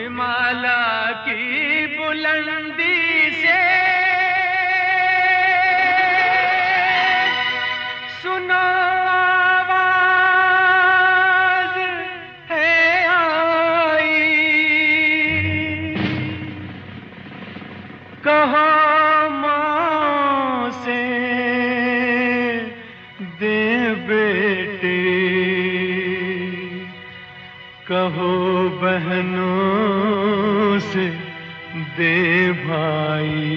हिमालय की बुलंदी से सुनो आवाज है आई, कहो माँ से दे बेटे, कहो बहनों से दे भाई।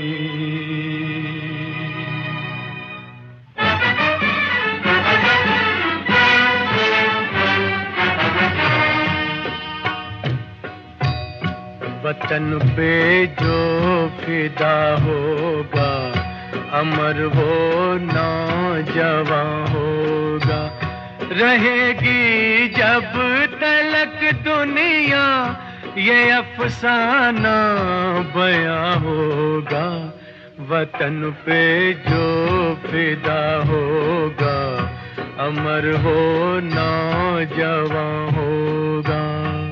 वतन पे जो फिदा होगा, अमर वो नौजवान होगा। रहेगी जब तलक दुनिया, ये अफसाना बयां होगा। वतन पे जो फिदा होगा, अमर हो नौजवान होगा।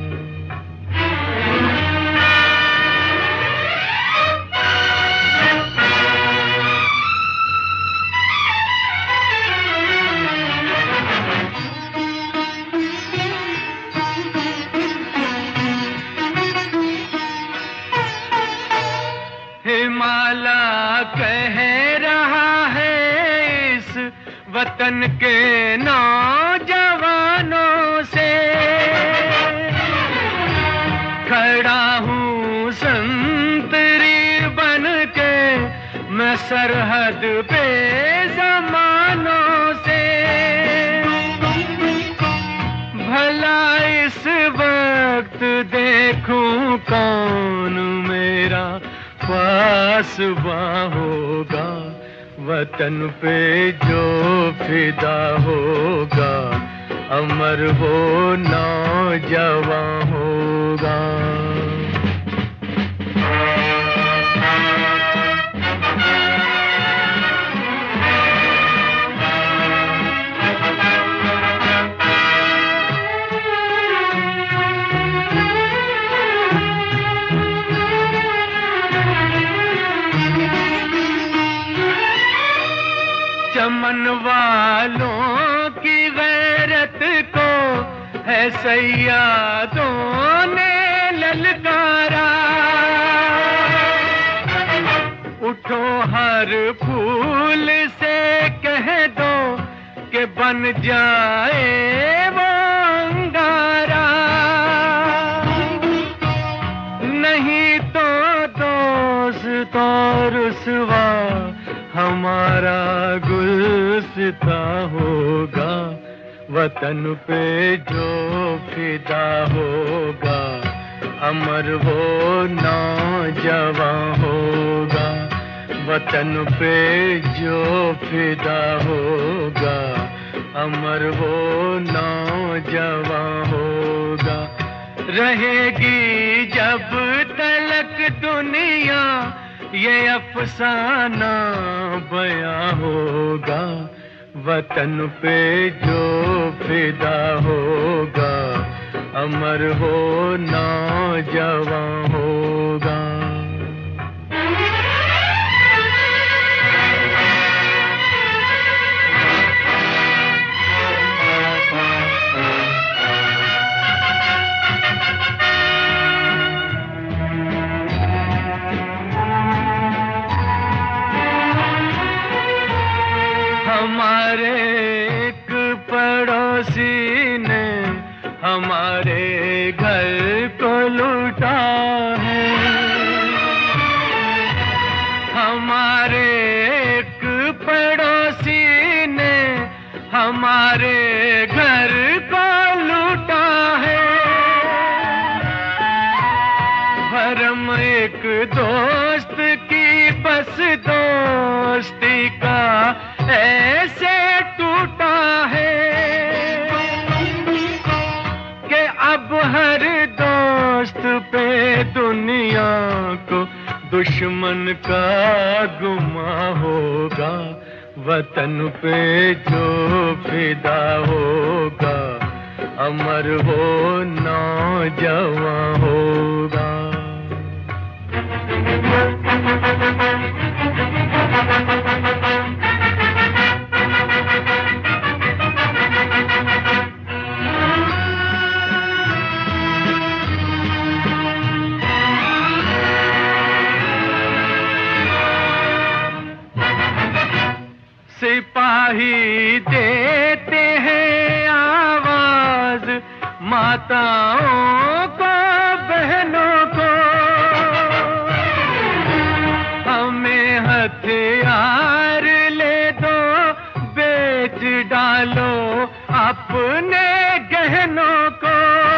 हिमालय कह रहा है इस वतन के नौजवानों से, खड़ा हूँ संतरी बन के मैं सरहद पे ज़मानों से। भला इस वक्त देखूं कौन मेरा पासवा होगा। वतन पे जो फिदा होगा, अमर वो नौजवान होगा। चमन वालों की गैरत को है सैयादों ने ललकारा। उठो हर फूल से कह दो कि बन जाए वो अंगारा। नहीं तो दोस्तों रुसवा हमारा गुलसिता होगा। वतन पे जो फिदा होगा, अमर वो नौजवान होगा। वतन पे जो फिदा होगा, अमर वो नौजवान होगा। रहेगी जब तलक दुनिया, ये अफसाना बयां होगा। वतन पे जो फिदा होगा, अमर हो नौजवान होगा। हमारे एक पड़ोसी ने हमारे घर को लूटा है। हमारे एक पड़ोसी ने हमारे घर को लूटा है। भरम एक दोस्त की बस दोस्ती का ऐसे टूटा है कि अब हर दोस्त पे दुनिया को दुश्मन का गुमा होगा। वतन पे जो फिदा होगा, अमर हो नौजवान होगा। माताओं को, बहनों को, हमें हथियार ले दो, बेच डालो अपने गहनों को,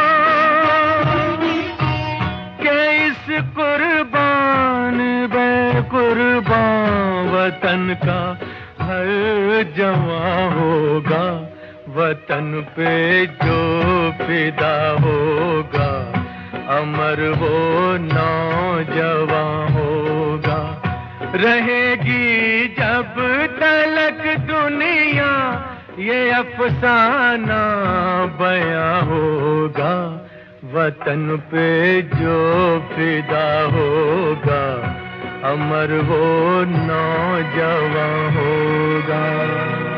कि इस कुर्बान बेकुर्बान वतन का हर जवां होगा, वतन पे जो फिदा होगा, अमर वो नौजवान होगा। रहेगी जब तलक दुनिया, ये अफसाना बयां होगा, वतन पे जो फिदा होगा, अमर वो नौजवान होगा।